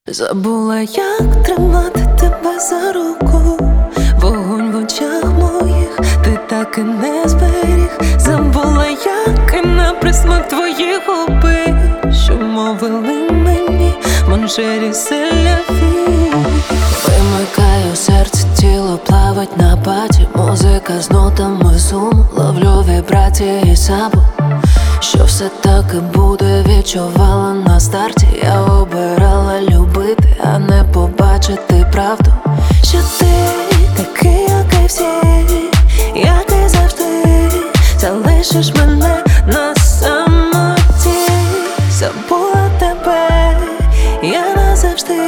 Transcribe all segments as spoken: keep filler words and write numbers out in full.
Забула, як тримати тебе за руку, вогонь в очах моїх ти так і не зберіг. Забула, як і на присмак твої губи, що мовили мені моншері селяві. Вимикаю серце, тіло плавать на паті, музика з нотами суму, ловлю вібрації і забув, що все так і буде. Відчувала на старті, я обирала любити, а не побачити правду, що ти такий, як і всі, як і завжди, залишиш мене на самоті. Забула тебе, я назавжди,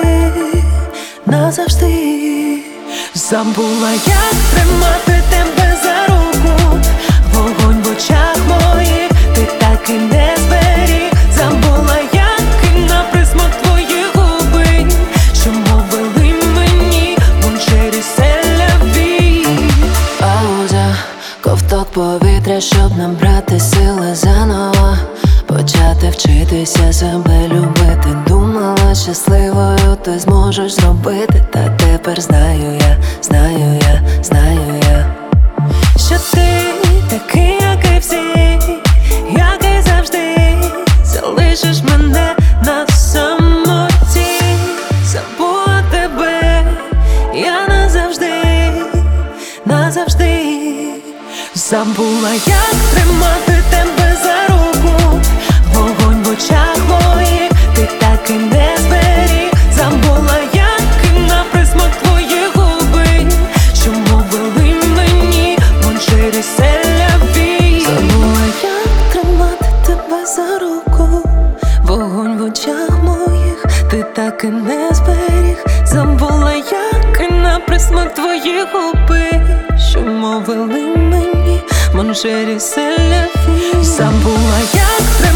назавжди. Забула, як тримати тебе за руку, вогонь в очах моїх ти так і не зберіг. Забула, як і на присмак твої губи, що мовили мені моншері селяві. Пауза, ковток повітря, щоб набрати сили заново, почати вчитися себе любити. Думала, щасливою ти зможеш зробити, та тепер знаю я, знаю я, знаю я, що ти такий, як і всі, як і завжди, залишиш мене на самоті. Забула тебе, я назавжди, назавжди. Забула, як тримати тебе за руку, вогонь в очах моїх ти так і не зберіг. Забула, як і на присмак твої губи, що мовили мені моншері селяві. Забула, як тримати тебе за руку, вогонь в очах моїх ти так і не зберіг. Забула, як і на присмак твої губи, що мовили мені моншері селяві. Забула, як